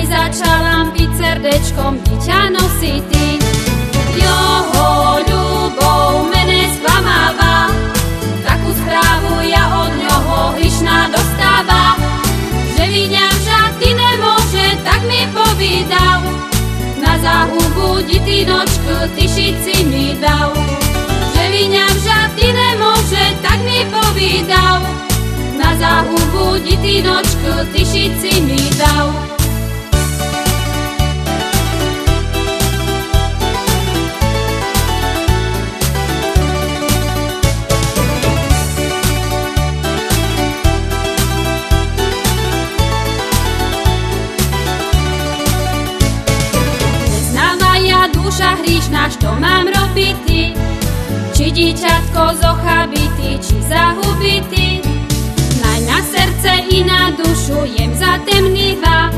aj začala byť srdečkom dieťa nositý. Jeho ľubov mene sklamáva, takú správu ja od ňoho hrišná dostáva. Že viňam žádný nemôže, tak mi povídal, na záhubu ditinočku tyšici mi dal. Že viňam žádný nemôže, tak mi povídal, na záhubu ditinočku tyšici mi dal. Duša hríšna, čo mám robiť ty? Či dieťatko zochabitý, či zahubitý? Naj na srdce i na dušu jem zatemnýva.